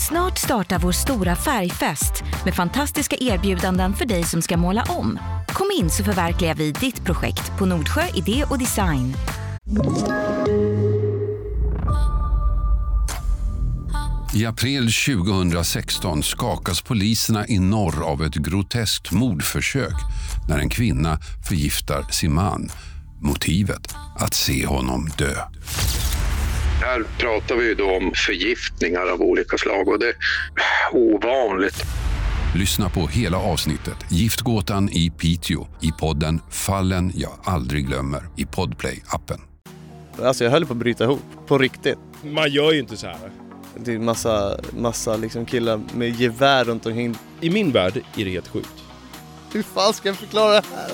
Snart startar vår stora färgfest med fantastiska erbjudanden för dig som ska måla om. Kom in så förverkligar vi ditt projekt på Nordsjö Idé och Design. I april 2016 skakas poliserna i norr av ett groteskt mordförsök när en kvinna förgiftar sin man. Motivet att se honom dö. Här pratar vi ju då om förgiftningar av olika slag och det är ovanligt. Lyssna på hela avsnittet Giftgåtan i Piteå i podden Fallen jag aldrig glömmer i Podplay-appen. Alltså jag höll på att bryta ihop, på riktigt. Man gör ju inte så här. Det är massa liksom killar med gevär runt omkring. I min värld är det helt sjukt. Hur fan ska jag förklara det här?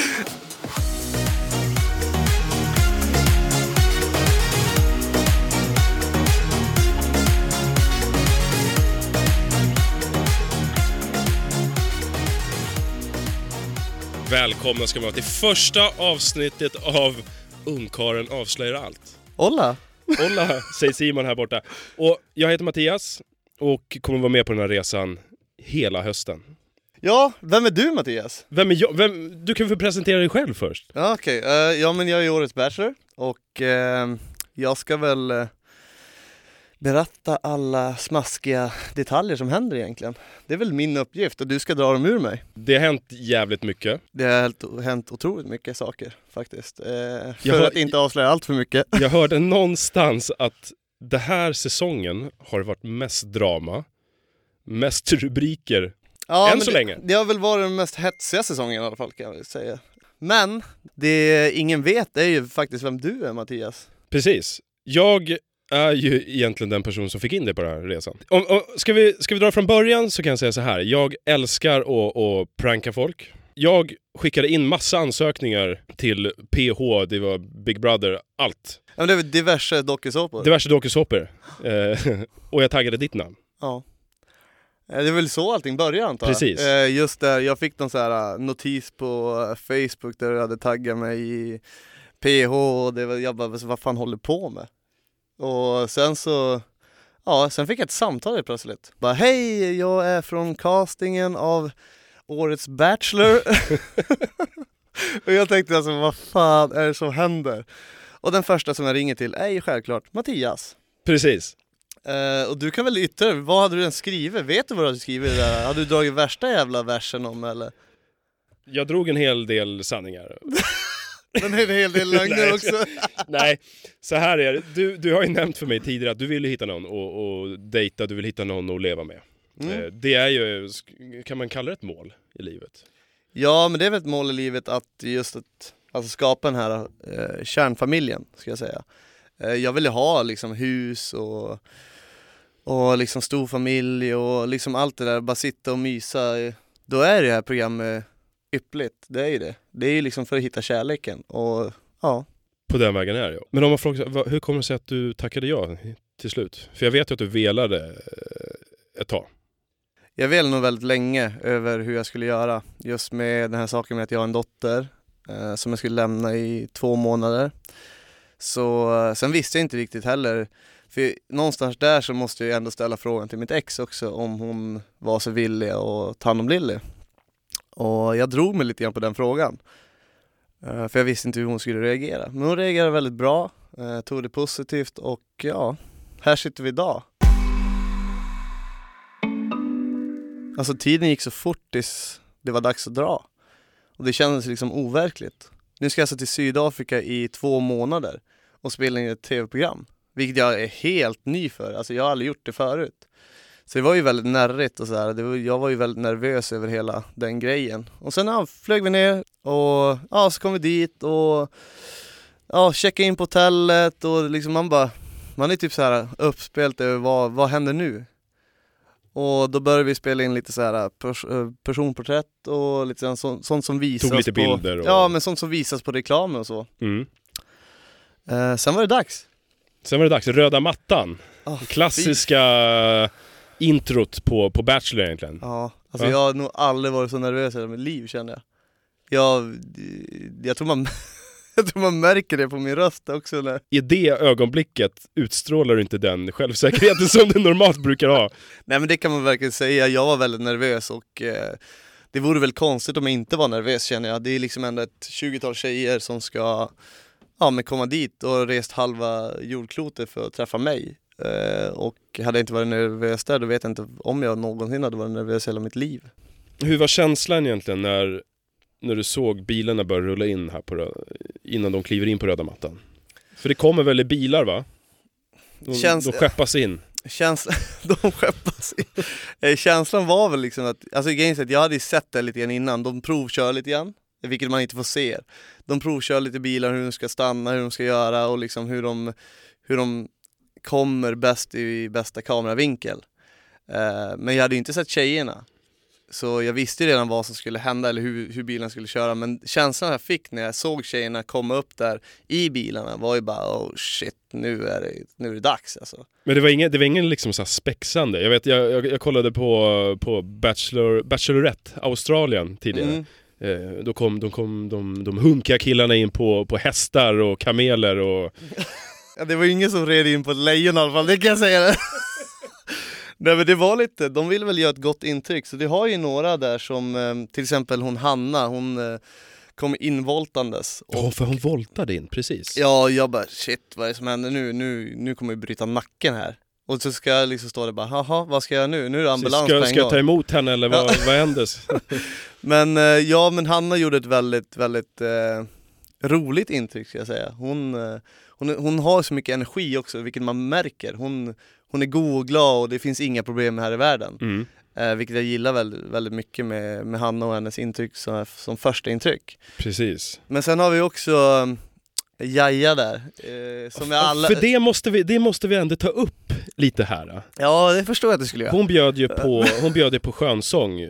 Välkomna ska man vara till första avsnittet av Ungkaren avslöjar allt. Olla! Olla, säger Simon här borta. Och jag heter Mattias och kommer vara med på den här resan hela hösten. Ja, vem är du Mattias? Vem är jag? Du kan få presentera dig själv först. Ja, okej. Ja, men jag är årets bachelor och jag ska väl berätta alla smaskiga detaljer som händer egentligen. Det är väl min uppgift och du ska dra dem ur mig. Det har hänt jävligt mycket. Det har hänt otroligt mycket saker faktiskt. För att inte avslöja allt för mycket. Jag hörde någonstans att det här säsongen har varit mest drama, mest rubriker. Ja, än så länge. Det har väl varit den mest hetsiga säsongen i alla fall kan jag väl säga. Men det ingen vet är ju faktiskt vem du är Mattias. Precis. Jag är ju egentligen den person som fick in dig på den här resan. Ska vi dra från början så kan jag säga så här. Jag älskar att pranka folk. Jag skickade in massa ansökningar till PH, det var Big Brother, allt. Ja, men det var diverse dokusåpor. Diverse dokusåpor. Och jag taggade ditt namn. Ja. Det är väl så allting började antar jag. Precis. Just där, jag fick någon så här notis på Facebook där du hade taggat mig i PH och det var, jag bara, vad fan håller på med? Och sen så, ja, sen fick jag ett samtal plötsligt. Bara, hej, jag är från castingen av årets bachelor. Och jag tänkte alltså, vad fan är det som händer? Och den första som jag ringer till är ju självklart Mattias. Precis. Och du kan väl yttra, vad hade du än skrivit? Vet du vad du hade skrivit där? Hade du dragit värsta jävla versen om eller? Jag drog en hel del sanningar. Men är det en hel del lögner också? Nej, så här är det. Du har ju nämnt för mig tidigare att du vill hitta någon och dejta, du vill hitta någon att leva med. Det är ju, kan man kalla det ett mål i livet? Ja, men det är väl ett mål i livet att just alltså skapa den här kärnfamiljen, ska jag säga. Jag vill ju ha liksom hus och liksom stor familj och liksom allt det där, bara sitta och mysa. Då är det här programmet yppligt, det är ju det. Det är ju liksom för att hitta kärleken och ja. På den vägen är det ju. Men om man frågar, hur kommer det sig att du tackade ja till slut? För jag vet ju att du velade ett tag. Jag velade nog väldigt länge över hur jag skulle göra. Just med den här saken med att jag har en dotter som jag skulle lämna i 2 månader. Så sen visste jag inte riktigt heller. För någonstans där så måste jag ändå ställa frågan till mitt ex också om hon var så villig att ta hand om Lilly. Och jag drog mig lite grann på den frågan. För jag visste inte hur hon skulle reagera. Men hon reagerade väldigt bra, tog det positivt och ja, här sitter vi idag. Alltså tiden gick så fort tills det var dags att dra. Och det kändes liksom overkligt. Nu ska jag alltså till Sydafrika i 2 månader och spela in ett tv-program. Vilket jag är helt ny för. Alltså jag har aldrig gjort det förut. Så det var ju väldigt närrigt och sådär. Jag var ju väldigt nervös över hela den grejen. Och sen flög vi ner och så kom vi dit och checkade in på hotellet och liksom man är typ så här uppspelt över vad händer nu? Och då började vi spela in lite så här personporträtt och lite sånt som visas. Tog lite bilder och... Ja, men sånt som visas på reklamen och så. Sen var det dags. Röda mattan. Klassiska introt på Bachelor egentligen. Ja, alltså jag har nog aldrig varit så nervös i mitt liv, känner jag. Jag tror Jag tror man märker det på min röst också. När... I det ögonblicket utstrålar du inte den självsäkerheten som du normalt brukar ha. Nej, men det kan man verkligen säga. Jag var väldigt nervös och det vore väl konstigt om jag inte var nervös, känner jag. Det är liksom ändå ett 20-tal tjejer som ska men komma dit och rest halva jordklotet för att träffa mig. Och hade jag inte varit nervös där, då vet jag inte om jag någonsin hade varit nervös hela mitt liv. Hur var känslan egentligen när du såg bilarna börja rulla in här innan de kliver in på röda mattan? För det kommer väl i bilar, va? De skeppas in. De skeppas in. Känslan var väl liksom att, alltså jag hade sett det lite grann innan. De provkör lite grann, vilket man inte får se. De provkör lite bilar, hur de ska stanna, hur de ska göra och liksom hur de kommer bäst i bästa kameravinkel. Men jag hade inte sett tjejerna. Så jag visste redan vad som skulle hända eller hur bilen skulle köra. Men känslan jag fick när jag såg tjejerna komma upp där i bilarna var ju bara, oh shit, nu är det dags alltså. Men det var ingen liksom så här spexande. Jag vet, jag kollade på Bachelorette Australien tidigare. Då kom de hunkiga killarna in på hästar och kameler och... Ja, det var ingen som red in på ett lejon i alla fall, det kan jag säga. Nej, men det var lite, de ville väl göra ett gott intryck. Så det har ju några där som, till exempel hon Hanna, hon kom involtandes. Ja, för hon voltade in, precis. Ja, jag bara, shit, vad är det som händer nu kommer jag bryta nacken här. Och så ska jag liksom stå där bara, haha, vad ska jag nu? Nu är det ambulans på en gång. Ska jag ta emot henne eller vad händer? Men Hanna gjorde ett väldigt, väldigt roligt intryck, ska jag säga. Hon har så mycket energi också, vilket man märker. Hon är god och glad och det finns inga problem här i världen. Vilket jag gillar väldigt, väldigt mycket med Hanna och hennes intryck som första intryck. Precis. Men sen har vi också Jaja där. Som alla... För det måste vi ändå ta upp lite här. Ja, det förstår jag att det skulle göra. Hon bjöd ju på skönsång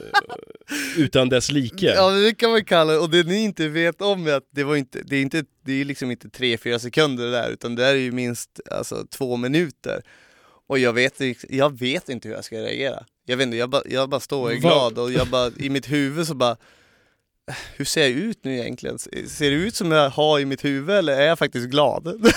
utan dess like. Ja, det kan man kalla det. Och det ni inte vet om är att det är liksom inte 3-4 sekunder där, utan det är ju minst 2 minuter. Och jag vet inte hur jag ska reagera. Jag vet inte, jag bara står och är glad och jag bara, i mitt huvud så bara, hur ser jag ut nu egentligen? Ser det ut som jag har i mitt huvud eller är jag faktiskt glad?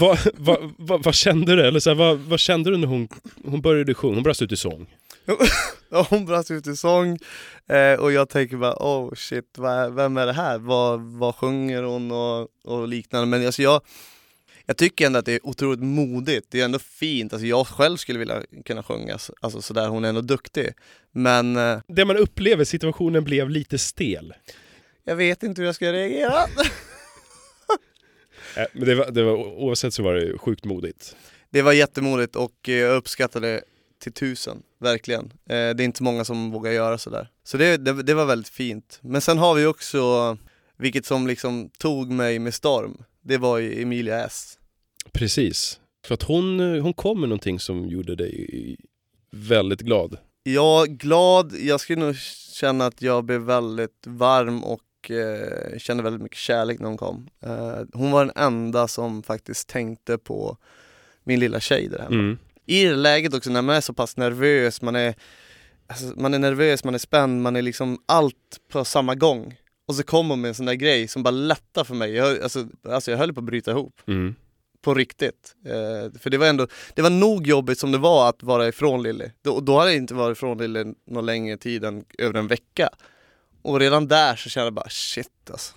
Vad kände du? Eller så här, vad kände du när hon började sjunga? Hon brast ut i sång. Ja, hon brast ut i sång och jag tänker bara, oh shit, vem är det här? Vad sjunger hon och liknande? Men alltså jag tycker ändå att det är otroligt modigt. Det är ändå fint. Alltså jag själv skulle vilja kunna sjunga sådär. Hon är ändå duktig. Men det man upplever, situationen blev lite stel. Jag vet inte hur jag ska reagera. Men det var, oavsett så var det sjukt modigt. Det var jättemodigt och jag uppskattade det till 1000, verkligen. Det är inte många som vågar göra sådär. Så det var väldigt fint. Men sen har vi också, vilket som liksom tog mig med storm, det var ju Emilia S. Precis. För att hon kom med någonting som gjorde dig väldigt glad. Ja, glad. Jag skulle nog känna att jag blev väldigt varm och kände väldigt mycket kärlek när hon kom. Hon var den enda som faktiskt tänkte på min lilla tjej där hemma. I det läget också, när man är så pass nervös, man är nervös, man är spänd, man är liksom allt på samma gång. Och så kommer hon med en sån där grej som bara lättar för mig. Jag höll på att bryta ihop. På riktigt. För det var nog jobbigt som det var att vara ifrån Lilly. Då hade jag inte varit ifrån Lilly någon längre tid än över en vecka. Och redan där så kände jag bara shit alltså.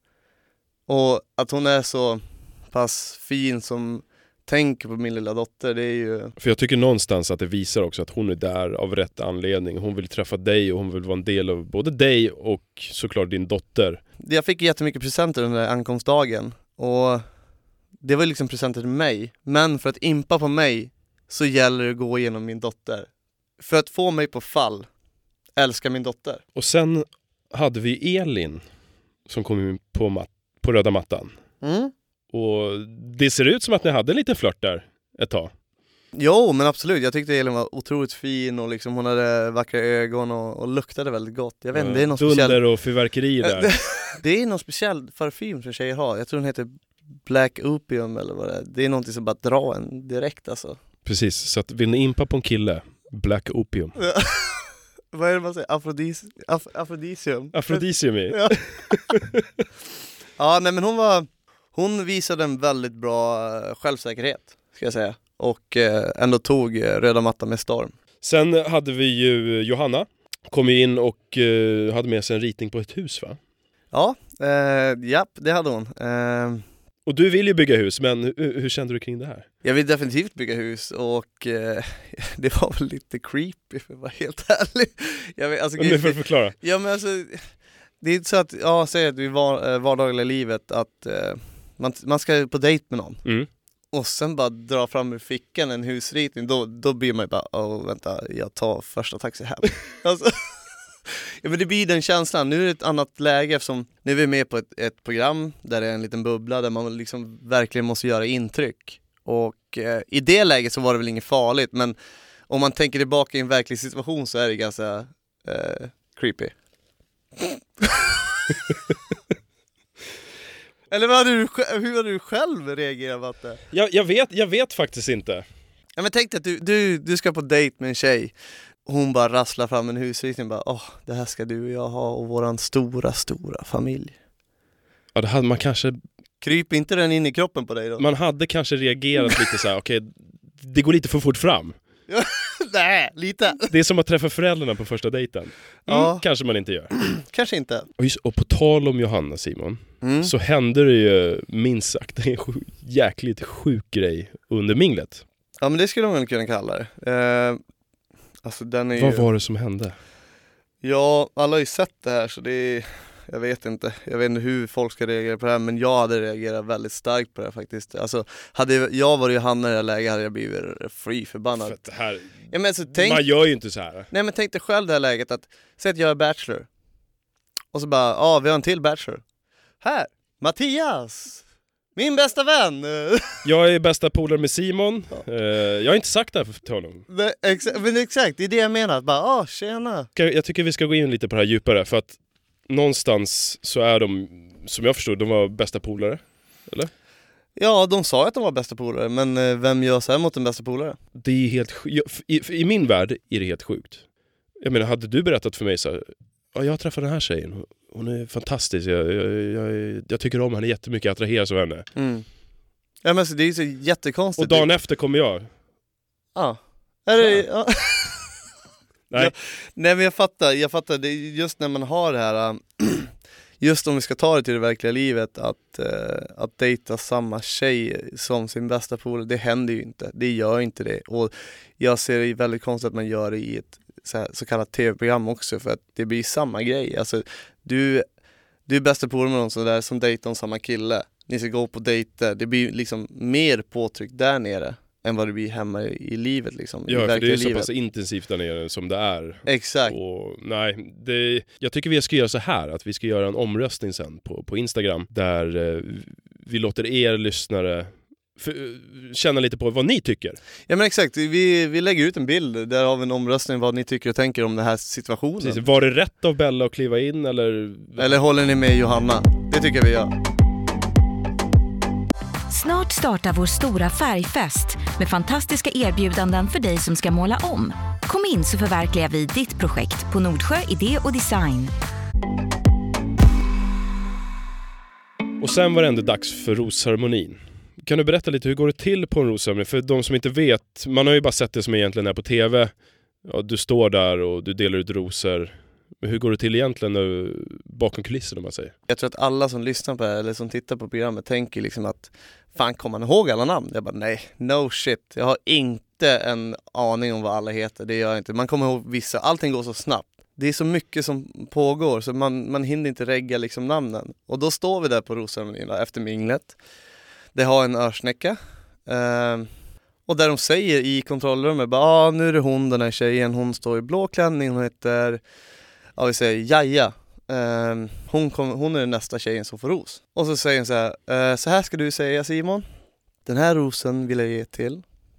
Och att hon är så pass fin som tänker på min lilla dotter, det är ju... För jag tycker någonstans att det visar också att hon är där av rätt anledning. Hon vill träffa dig och hon vill vara en del av både dig och såklart din dotter. Jag fick jättemycket presenter under ankomstdagen och det var liksom presenter till mig. Men för att impa på mig så gäller det att gå igenom min dotter. För att få mig på fall, älska min dotter. Och sen hade vi Elin som kom in på röda mattan. Och det ser ut som att ni hade en liten flört där ett tag. Jo, men absolut. Jag tyckte Elin var otroligt fin och liksom hon hade vackra ögon och luktade väldigt gott. Jag vet inte, det är något speciellt. Dunder och fyrverkeri där. Det är någon speciell parfym som tjejer har. Jag tror den heter Black Opium eller vad det är. Det är någonting som bara drar en direkt alltså. Precis, så att vill ni impa på en kille, Black Opium. Vad är det man säger? Afrodisium. Afrodisium. Ja. Ja, nej men hon var hon visade en väldigt bra självsäkerhet, ska jag säga. Och ändå tog röda mattan med storm. Sen hade vi ju Johanna. Kom ju in och hade med sig en ritning på ett hus, va? Ja, japp, det hade hon. Och du vill ju bygga hus, men hur kände du kring det här? Jag vill definitivt bygga hus och det var väl lite creepy för att vara helt ärlig. Jag vet, alltså, Men för att förklara. Ja, men alltså, det är inte så att, ja, säg att vi vardagliga livet att man ska på dejt med någon. Mm. Och sen bara dra fram ur fickan en husritning, då blir man ju bara, vänta, jag tar första taxi hem. Alltså, ja, men det blir den känslan. Nu är det ett annat läge eftersom nu är vi med på ett program där det är en liten bubbla där man liksom verkligen måste göra intryck. Och i det läget så var det väl inget farligt, men om man tänker tillbaka i en verklig situation så är det ganska creepy. Eller hur hade du själv reagerat på det? Jag vet faktiskt inte. Ja, men tänk dig att du ska på dejt med en tjej. Hon bara rasslar fram en husritning och bara, det här ska du och jag ha och våran stora familj. Ja, det hade man kanske... Kryper inte den in i kroppen på dig då? Man hade kanske reagerat lite så här, okej, det går lite för fort fram. Nej, lite. Det är som att träffa föräldrarna på första dejten. Ja. Kanske man inte gör. Kanske inte. Och på tal om Johanna, Simon, så hände det ju minst sagt en jäkligt sjuk grej under minglet. Ja, men det skulle man kunna kalla det. Alltså, den är Vad var det som hände? Ja, alla har ju sett det här så det är... Jag vet inte hur folk ska reagera på det här, men jag hade reagerat väldigt starkt på det här faktiskt. Alltså, hade jag varit Johanna i det här läget hade jag blivit free förbannad. För att det här... Ja, men alltså, Man gör ju inte så här. Nej, men tänk dig själv det här läget att säg att jag är bachelor. Och så bara, vi har en till bachelor. Här, Mattias! Min bästa vän! Jag är bästa polare med Simon. Jag har inte sagt det här till honom. Men exakt, det är det jag menar. Bara, tjena! Jag tycker vi ska gå in lite på det här djupare, för att någonstans så är de, som jag förstod, de var bästa polare, eller? Ja, de sa att de var bästa polare, men vem gör så här mot en bästa polare? Det är helt i min värld är det helt sjukt. Jag menar, hade du berättat för mig så här, jag träffar den här tjejen, hon är fantastisk, jag tycker om henne jättemycket, jag attraheras av henne. Mm. Ja, men så det är ju så jättekonstigt. Och dagen efter kommer jag. Ja. Är det, ja. Nej. Nej, men jag fattar. Det är just när man har det här, just om vi ska ta det till det verkliga livet, att dejta samma tjej som sin bästa polare, det händer ju inte. Det gör inte det. Och jag ser det väldigt konstigt att man gör det i ett så kallat tv-program också, för att det blir samma grej. Alltså, du är bästa polare med någon sån där som dejtar om samma kille. Ni ska gå på dejter. Det blir liksom mer påtryck där nere än vad det blir hemma i livet liksom. Ja, för det är så pass intensivt där nere som det är. Exakt. Och nej, jag tycker vi ska göra så här, att vi ska göra en omröstning sen på Instagram där vi låter er lyssnare känna lite på vad ni tycker. Ja, men exakt, vi lägger ut en bild där har vi en omröstning vad ni tycker och tänker om den här situationen. Precis. Var det rätt av Bella att kliva in eller håller ni med Johanna? Det tycker jag vi gör. Snart startar vår stora färgfest med fantastiska erbjudanden för dig som ska måla om. Kom in så förverkligar vi ditt projekt på Nordsjö Idé och Design. Och sen var det ändå dags för rosceremonin. Kan du berätta lite, hur går det till på en rosceremoni? För de som inte vet, man har ju bara sett det som egentligen är på tv. Ja, du står där och du delar ut rosor. Men hur går det till egentligen nu, bakom kulisserna, om man säger? Jag tror att alla som lyssnar på det här, eller som tittar på programmet, tänker liksom att fan, kommer man ihåg alla namn? Jag bara, nej, no shit. Jag har inte en aning om vad alla heter, det gör jag inte. Man kommer ihåg vissa, allting går så snabbt. Det är så mycket som pågår så man hinner inte regga liksom namnen. Och då står vi där på rosceremonin efter minglet. Det har en örsnäcka. Och där de säger i kontrollrummet, bara, nu är det hon, den här tjejen, hon står i blå klänning, hon heter... Ja, vi säger Jaja. Hon är den nästa tjejen som får ros. Och så säger hon så här. Så här ska du säga, Simon. Den här rosen vill jag ge till.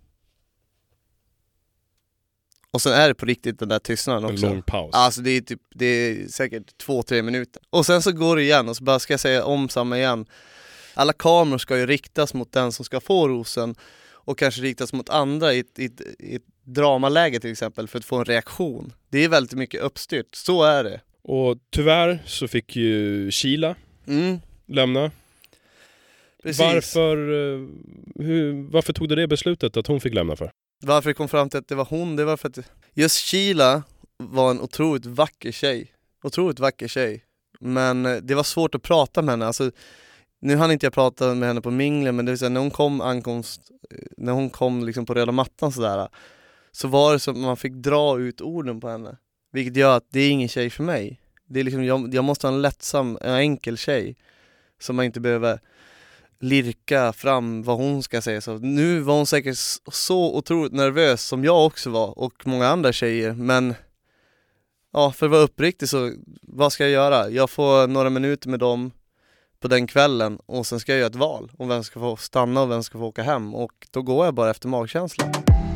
Och sen är det på riktigt den där tystnaden också. En lång paus. Alltså det är säkert 2-3 minuter. Och sen så går det igen och så bara ska jag säga om samma igen. Alla kameror ska ju riktas mot den som ska få rosen. Och kanske riktas mot andra i ett dramaläge till exempel, för att få en reaktion. Det är väldigt mycket uppstyrt, så är det. Och tyvärr så fick ju Sheila lämna. Precis. Varför tog du det beslutet att hon fick lämna för? Varför jag kom fram till att det var hon, det var för att just Sheila var en otroligt vacker tjej. Men det var svårt att prata med henne. Alltså, nu hann inte jag prata med henne på minglen, men det vill säga när hon kom liksom på röda mattan sådär, så var det som att man fick dra ut orden på henne. Vilket gör att det är ingen tjej för mig. Det är liksom, jag måste ha en lättsam, en enkel tjej som man inte behöver lirka fram vad hon ska säga. Så nu var hon säkert så otroligt nervös som jag också var och många andra tjejer, men ja, för att vara uppriktig så vad ska jag göra? Jag får några minuter med dem på den kvällen och sen ska jag göra ett val om vem ska få stanna och vem ska få åka hem, och då går jag bara efter magkänslan.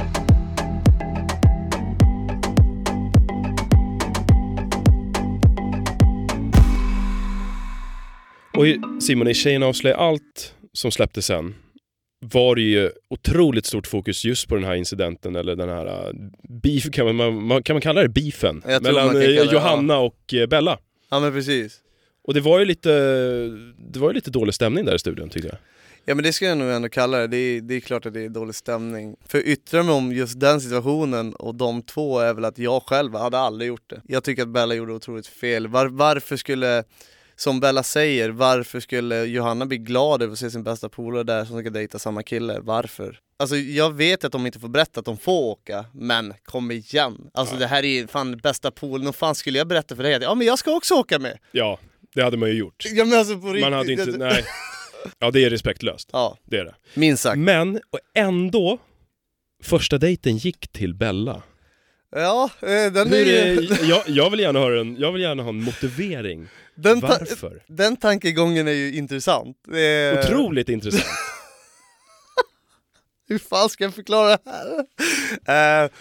Och Simon, i Tjejerna avslöjar allt som släpptes sen var det ju otroligt stort fokus just på den här incidenten, eller den här beef, kan man kalla det beefen mellan Johanna och Bella. Ja, men precis. Och det var ju lite dålig stämning där i studion, tycker jag. Ja, men det ska jag nog ändå kalla det. Det är klart att det är dålig stämning. För yttra mig om just den situationen och de två är väl att jag själv hade aldrig gjort det. Jag tycker att Bella gjorde otroligt fel. Varför skulle, som Bella säger, varför skulle Johanna bli glad över att se sin bästa polare där som ska dejta samma kille? Varför? Alltså jag vet att de inte får berätta att de får åka, men kom igen. Alltså det här är fan bästa polaren, och fan skulle jag berätta för dig att ja, men jag ska också åka med. Ja, det hade man ju gjort. Ja, men alltså på riktigt. Man hade inte, nej. Ja, det är respektlöst. Ja, det är det. Minst sagt. Men och ändå, första dejten gick till Bella. Ja, den är jag vill gärna ha en motivering. Varför? Den tankegången är ju intressant. Otroligt intressant. Hur fan ska jag förklara det här?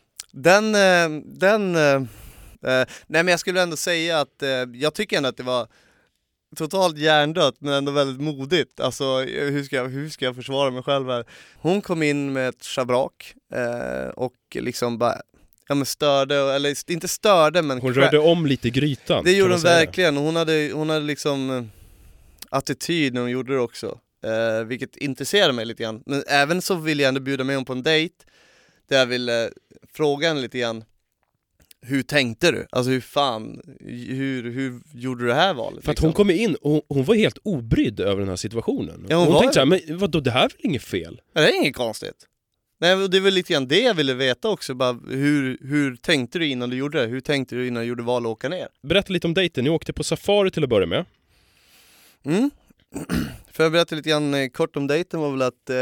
Nej, men jag skulle ändå säga att jag tycker ändå att det var totalt hjärndött, men ändå väldigt modigt. Alltså hur ska jag försvara mig själv här? Hon kom in med ett schabrak och liksom bara störde, eller inte störde, men hon rörde om lite i grytan. Det gjorde hon verkligen. Hon hade liksom attityd när hon gjorde det också, vilket intresserade mig lite grann. Men även så ville jag ändå bjuda med hon på en dejt där jag ville fråga henne lite grann: hur tänkte du? Alltså hur gjorde du det här valet? För att hon kom in och hon var helt obrydd över den här situationen. Ja, hon tänkte såhär, men vadå, det här är väl inget fel? Ja, det är inget konstigt. Nej, det är väl lite grann det jag ville veta också. Bara, hur tänkte du innan du gjorde det? Hur tänkte du innan du gjorde val att åka ner? Berätta lite om dejten. Ni åkte på safari till att börja med. För att berätta lite grann kort om dejten var väl att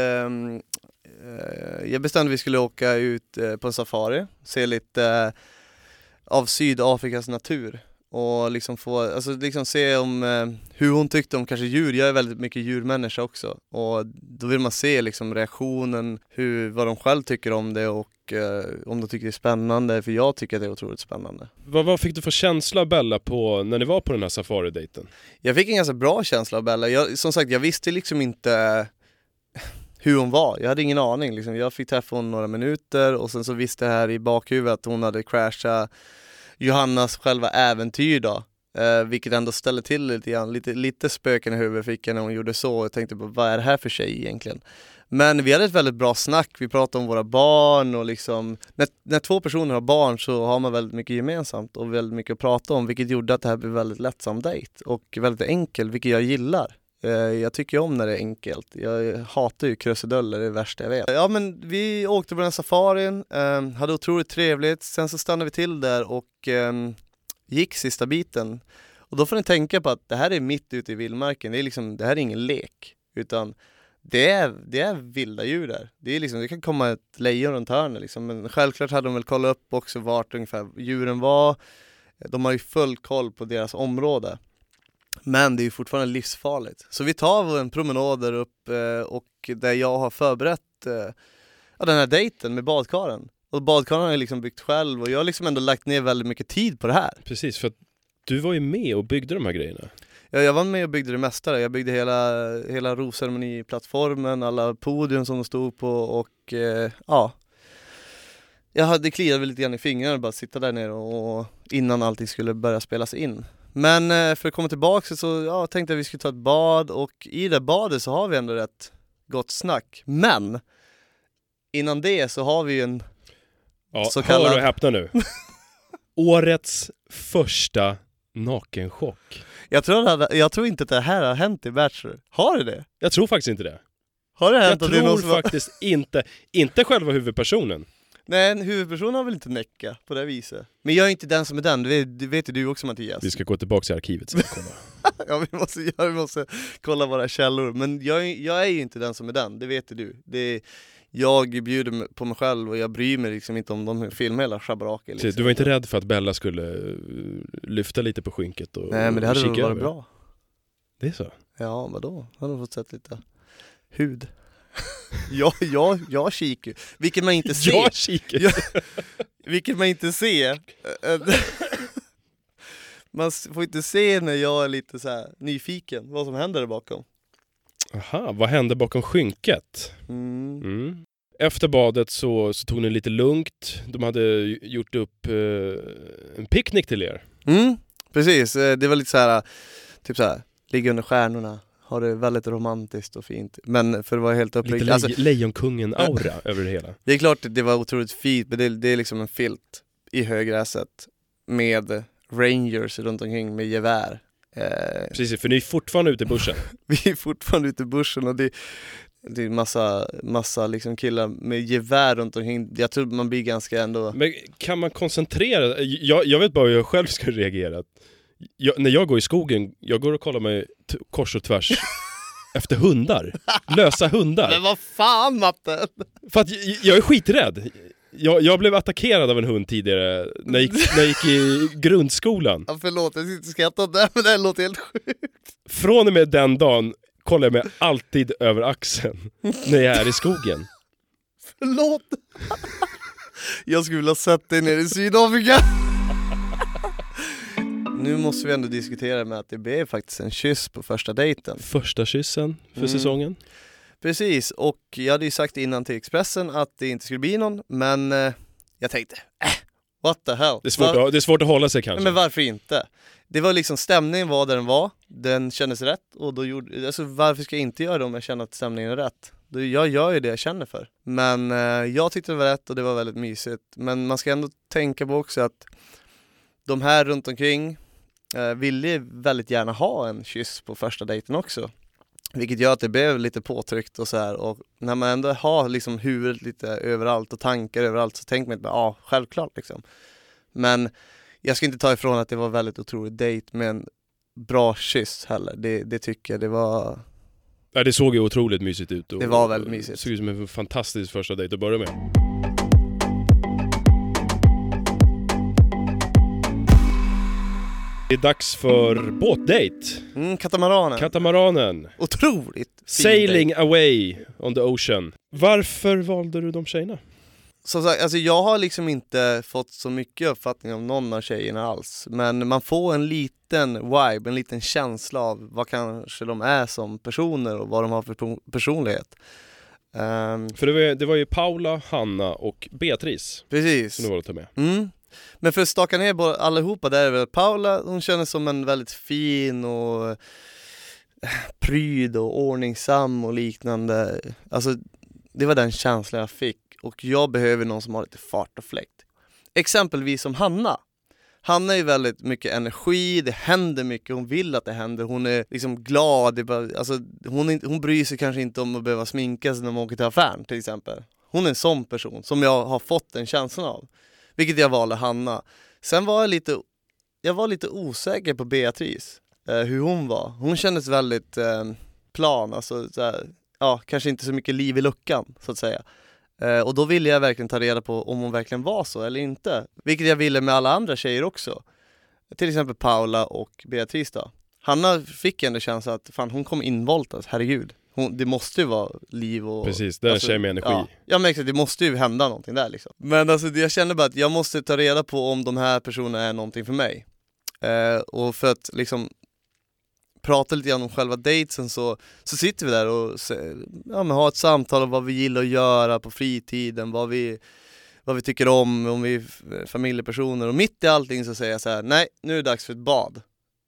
jag bestämde att vi skulle åka ut på en safari, se lite av Sydafrikas natur och liksom se om hur hon tyckte om kanske djur. Jag är väldigt mycket djurmänniska också, och då vill man se liksom reaktionen, vad de själv tycker om det, och om de tycker det är spännande, för jag tycker att det är otroligt spännande. Vad fick du för känsla av Bella när ni var på den här safari-dejten? Jag fick en ganska bra känsla av Bella. Som sagt, jag visste liksom inte hur hon var. Jag hade ingen aning liksom. Jag fick träffa hon några minuter, och sen så visste jag här i bakhuvudet att hon hade crashat Johannas själva äventyr då, vilket ändå ställde till lite grann. Lite spöken i huvudet fick jag när hon gjorde så. Jag tänkte på, vad är det här för tjej egentligen? Men vi hade ett väldigt bra snack. Vi pratade om våra barn, och liksom när två personer har barn så har man väldigt mycket gemensamt och väldigt mycket att prata om, vilket gjorde att det här blev väldigt lättsam dejt och väldigt enkel, vilket jag gillar. Jag tycker om när det är enkelt. Jag hatar ju krusiduller, det är det värsta jag vet. Ja, men vi åkte på den här safarin, hade otroligt trevligt. Sen så stannade vi till där och gick sista biten. Och då får ni tänka på att det här är mitt ute i vildmarken. Det här är ingen lek, utan det är vilda djur där. Det kan komma ett lejon runt hörnet liksom. Men självklart hade de väl kollat upp också vart ungefär djuren var. De har ju full koll på deras område. Men det är ju fortfarande livsfarligt. Så vi tar en promenad där upp, och där jag har förberett den här dejten med badkaren. Och badkaren har jag liksom byggt själv, och jag har liksom ändå lagt ner väldigt mycket tid på det här. Precis, för att du var ju med och byggde de här grejerna. Ja, jag var med och byggde det mesta. Jag byggde hela rosceremoniplattformen, alla podium som de stod på, och det kliade väl lite grann i fingrarna bara sitta där nere och innan allting skulle börja spelas in. Men för att komma tillbaka så tänkte jag att vi skulle ta ett bad, och i det badet så har vi ändå rätt gott snack. Men innan det så har vi ju en så kallad... Hör och häpna nu. Årets första nakenchock. Jag tror inte att det här har hänt i Bachelor. Har det? Jag tror faktiskt inte det. Har det hänt? Jag tror faktiskt inte själva huvudpersonen. Nej, en huvudperson har väl inte näcka på det viset. Men jag är inte den som är den, det vet ju du också, Mattias. Vi ska gå tillbaka till arkivet så vi kolla. Ja, vi måste kolla våra källor. Men jag är ju inte den som är den, det vet du. Jag bjuder på mig själv och jag bryr mig liksom inte om de filmer eller schabraker. Liksom. Du var inte rädd för att Bella skulle lyfta lite på skynket och nej, men det hade kika väl varit över. bra. Det är så? Ja, vadå? Jag hade fått sett lite hud. jag kikar. Vilket man inte ser. Jag kikar. Vilket man inte ser. Man får inte se när jag är lite så här nyfiken vad som händer där bakom. Aha, vad hände bakom skynket? Efter badet så tog ni lite lugnt. De hade gjort upp en picknick till er. Precis, det var lite så här, typ så här, ligga under stjärnorna. Har det väldigt romantiskt och fint. Men för att vara helt uppriktigt, lite lejonkungen-aura över det hela. Det är klart att det var otroligt fint, men det är liksom en filt i högräset med rangers runt omkring med gevär. Precis, för ni är fortfarande ute i bussen. Vi är fortfarande ute i bussen, och det är massa liksom killar med gevär runt omkring. Jag tror man blir ganska ändå... Men kan man koncentrera? Jag vet bara hur jag själv skulle reagera. När jag går i skogen, jag går och kollar mig kors och tvärs efter hundar. Lösa hundar. Men vad fan, Matte? För att jag är skiträdd. Jag blev attackerad av en hund tidigare när jag gick i grundskolan. Ja, förlåt, jag sitter och skrattar där, men det här låter helt sjukt. Från och med den dagen kollar jag mig alltid över axeln när jag är i skogen. Förlåt. Jag skulle vilja sett dig nere i Sydafrika. Nu måste vi ändå diskutera med att det blev faktiskt en kyss på första dejten. Första kyssen för säsongen. Precis, och jag hade ju sagt innan till Expressen att det inte skulle bli någon, men jag tänkte, what the hell? Det är svårt att hålla sig kanske. Men varför inte? Det var liksom, stämningen var där den var, den kändes rätt, och då varför ska jag inte göra det om jag känner att stämningen är rätt? Jag gör ju det jag känner för. Men jag tyckte det var rätt och det var väldigt mysigt. Men man ska ändå tänka på också att de här runt omkring ville väldigt gärna ha en kyss på första dejten också. Vilket gör att det blev lite påtryckt och så här. Och när man ändå har liksom huvudet lite överallt och tankar överallt, så tänker man inte bara, självklart liksom. Men jag ska inte ta ifrån att det var väldigt otroligt dejt med en bra kyss heller. Det tycker jag, det var... Ja, det såg ju otroligt mysigt ut. Det var väldigt mysigt. Det såg ut som en fantastisk första dejt att börja med. Det är dags för båtdejt. Katamaranen. Otroligt. Sailing away on the ocean. Varför valde du de tjejerna? Som sagt, alltså jag har liksom inte fått så mycket uppfattning om någon av tjejerna alls. Men man får en liten vibe, en liten känsla av vad kanske de är som personer och vad de har för personlighet. För det var ju Paula, Hanna och Beatrice. Precis. Som du valde att ta med. Men för att staka ner allihopa, där är väl Paula, hon känns som en väldigt fin och pryd och ordningsam och liknande. Alltså det var den känslan jag fick, och jag behöver någon som har lite fart och fläkt. Exempelvis som Hanna. Hanna är väldigt mycket energi, det händer mycket, hon vill att det händer, hon är liksom glad, alltså, hon bryr sig kanske inte om att behöva sminka sig när man åker till affären till exempel. Hon är en sån person som jag har fått en känsla av. Vilket jag valde Hanna. Sen var jag var lite osäker på Beatrice. Hur hon var. Hon kändes väldigt plan. Alltså, såhär, kanske inte så mycket liv i luckan, så att säga. Och då ville jag verkligen ta reda på om hon verkligen var så eller inte. Vilket jag ville med alla andra tjejer också. Till exempel Paula och Beatrice då. Hanna fick ändå känslan att hon kom involtas, herregud. Det måste ju vara liv och... Precis, det är en tjej med energi. Ja, jag märkte att det måste ju hända någonting där liksom. Men alltså jag kände bara att jag måste ta reda på om de här personerna är någonting för mig. Och för att liksom prata lite grann om själva datesen så sitter vi där och har ett samtal om vad vi gillar att göra på fritiden, vad vi tycker om vi är familjepersoner. Och mitt i allting så säger jag så här: nej, nu är det dags för ett bad.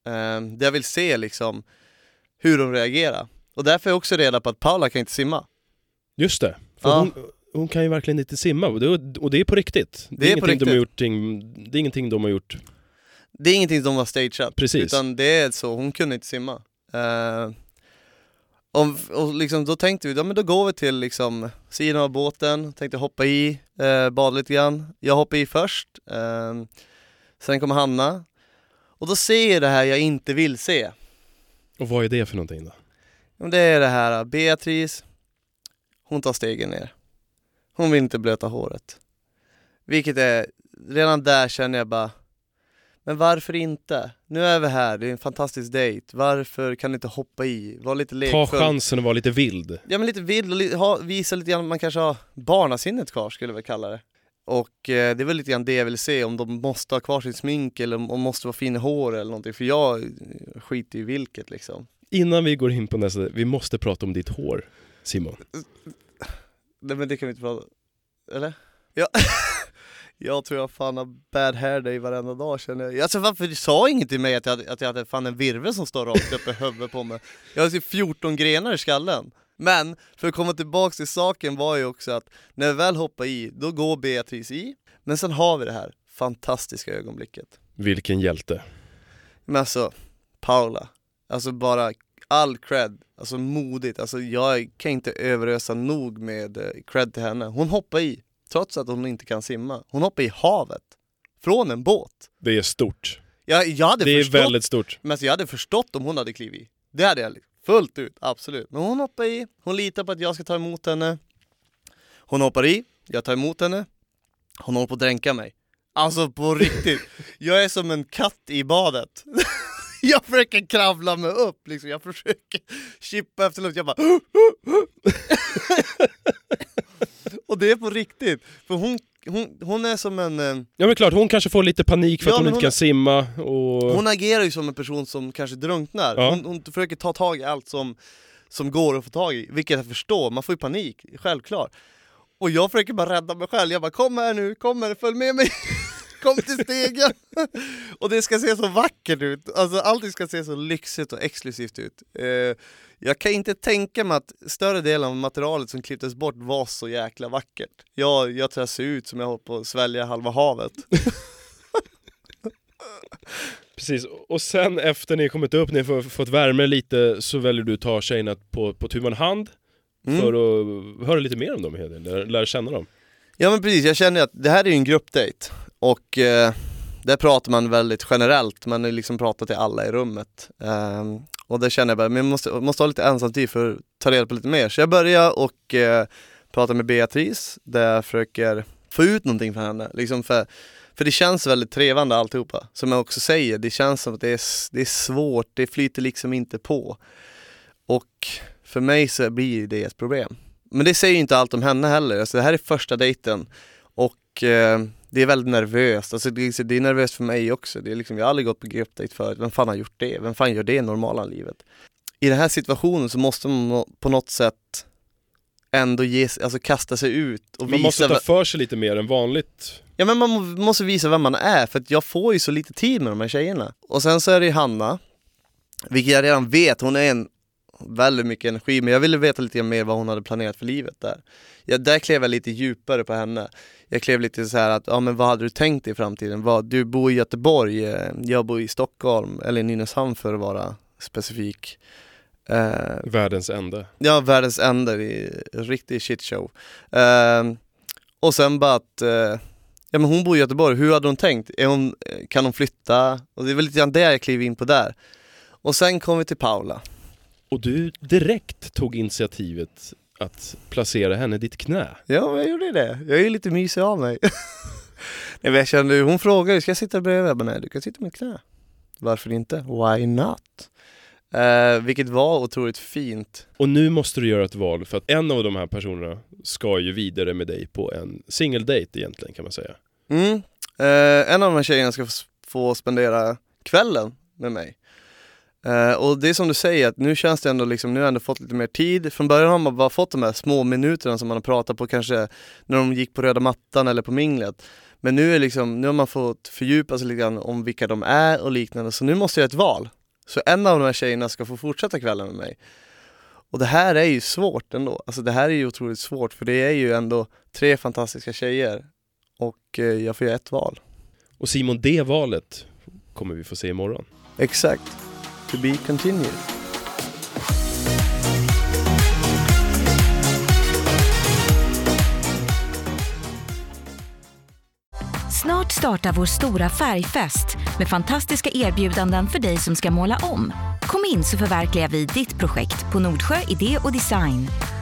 Där jag vill se liksom hur de reagerar. Och därför är jag också reda på att Paula kan inte simma. Just det. För hon kan ju verkligen inte simma. Och det är på riktigt. Det är ingenting de har gjort. Det är ingenting de har stageat. Precis. Utan det är så, hon kunde inte simma. Och liksom, då tänkte vi, men då går vi till liksom sidan av båten. Tänkte hoppa i, bada lite grann. Jag hoppar i först. Sen kommer Hanna. Och då ser jag det här jag inte vill se. Och vad är det för någonting då? Det är det här, Beatrice, hon tar stegen ner. Hon vill inte blöta håret. Vilket är, redan där känner jag bara, men varför inte? Nu är vi här, det är en fantastisk dejt. Varför kan du inte hoppa i? Var lite lekfull. Ta chansen att vara lite vild. Ja, men lite vild och visa lite grann, man kanske har barnasinnet kvar, skulle jag väl kalla det. Och det är väl lite grann det jag vill se, om de måste ha kvar sin smink eller om de måste vara fin i hår eller någonting. För jag skiter i vilket liksom. Innan vi går in på nästa, vi måste prata om ditt hår, Simon. Nej, men det kan vi inte prata. Eller? Ja. Jag tror jag fan har bad hair day varenda dag, känner jag. Alltså varför du sa inget till mig att jag hade fan en virvel som står rakt upp i huvudet på mig. Jag har typ 14 grenar i skallen. Men för att komma tillbaka till saken var ju också att när jag väl hoppar i, då går Beatrice i. Men sen har vi det här fantastiska ögonblicket. Vilken hjälte. Men alltså, Paula. Alltså bara all cred. Alltså modigt. Alltså jag kan inte överösa nog med cred till henne. Hon hoppar i. Trots att hon inte kan simma. Hon hoppar i havet. Från en båt. Det är stort. Jag hade det förstått, är väldigt stort. Men alltså jag hade förstått om hon hade klivit i. Det hade jag fullt ut, absolut. Men hon hoppar i. Hon litar på att jag ska ta emot henne. Hon hoppar i. Jag tar emot henne. Hon håller på att dränka mig. Alltså på riktigt. Jag är som en katt i badet. Jag försöker kravla mig upp liksom. Jag försöker chippa efter luft. Jag bara och det är på riktigt. För hon är som en... Ja men klart, hon kanske får lite panik för att hon inte kan simma och... Hon agerar ju som en person som kanske drunknar. Ja. Hon försöker ta tag i allt som går att få tag i. Vilket jag förstår, man får ju panik, självklart. Och jag försöker bara rädda mig själv. Jag bara, kom här nu, följ med mig. Kom till stegen. Och det ska se så vackert ut. Alltså allting ska se så lyxigt och exklusivt ut. Jag kan inte tänka mig att större delen av materialet som klipptes bort var så jäkla vackert. Jag tror jag ser ut som jag håller på att svälja halva havet. Precis, och sen efter ni kommit upp, ni har fått värme lite, så väljer du ta tjejerna på tu man hand för att höra lite mer om dem, lära känna dem. Ja men precis, jag känner att det här är ju en gruppdate. Och där pratar man väldigt generellt. Man har liksom pratat till alla i rummet. Och där känner jag bara, men jag måste ha lite ensamtid för att ta reda på lite mer. Så jag börjar och prata med Beatrice. Där jag försöker få ut någonting från henne. Liksom för det känns väldigt trevande alltihopa. Som jag också säger, det känns som att det är svårt. Det flyter liksom inte på. Och för mig så blir det ett problem. Men det säger ju inte allt om henne heller. Alltså det här är första dejten. Och det är väldigt nervöst. Alltså det är nervöst för mig också. Det är liksom, jag har aldrig gått på gruppdejt förut. Vem fan har gjort det? Vem fan gör det i normala livet? I den här situationen så måste man på något sätt ändå kasta sig ut och man måste ta för sig lite mer än vanligt. Ja, men man måste visa vem man är. För att jag får ju så lite tid med de här tjejerna. Och sen så är det Hanna, vilket jag redan vet. Hon är väldigt mycket energi. Men jag ville veta lite mer vad hon hade planerat för livet där. Där klev jag lite djupare på henne. Jag klev lite så här att, ja men vad hade du tänkt i framtiden? Du bor i Göteborg, jag bor i Stockholm, eller Nynäshamn för att vara specifik. Världens ände. Ja, världens ände, det är en riktig shitshow. Och sen bara att, ja men hon bor i Göteborg, hur hade hon tänkt? Kan hon flytta? Och det är väl lite grann det jag klev in på där. Och sen kom vi till Paula. Och du direkt tog initiativet att placera henne i ditt knä. Ja, jag gjorde det. Jag är ju lite mysig av mig. Nej, men jag kände, hon frågade, ska jag sitta bredvid? Men nej, du kan sitta med mitt knä. Varför inte? Why not? Vilket var otroligt fint. Och nu måste du göra ett val, för att en av de här personerna ska ju vidare med dig på en single-date egentligen, kan man säga. En av de här tjejerna ska få spendera kvällen med mig. Och det är som du säger, att nu känns det ändå liksom, nu har jag ändå fått lite mer tid. Från början har man bara fått de här små minuterna som man har pratat på, kanske när de gick på röda mattan eller på minglet. Men nu har man fått fördjupa sig lite grann om vilka de är och liknande. Så nu måste jag ett val. Så en av de här tjejerna ska få fortsätta kvällen med mig. Och det här är ju svårt ändå. Alltså det här är ju otroligt svårt. För det är ju ändå 3 fantastiska tjejer. Och jag får göra ett val. Och Simon, det valet kommer vi få se imorgon. Exakt. To be continued. Snart startar vår stora färgfest med fantastiska erbjudanden för dig som ska måla om. Kom in så förverkligar vi ditt projekt på Nordsjö Idé och Design.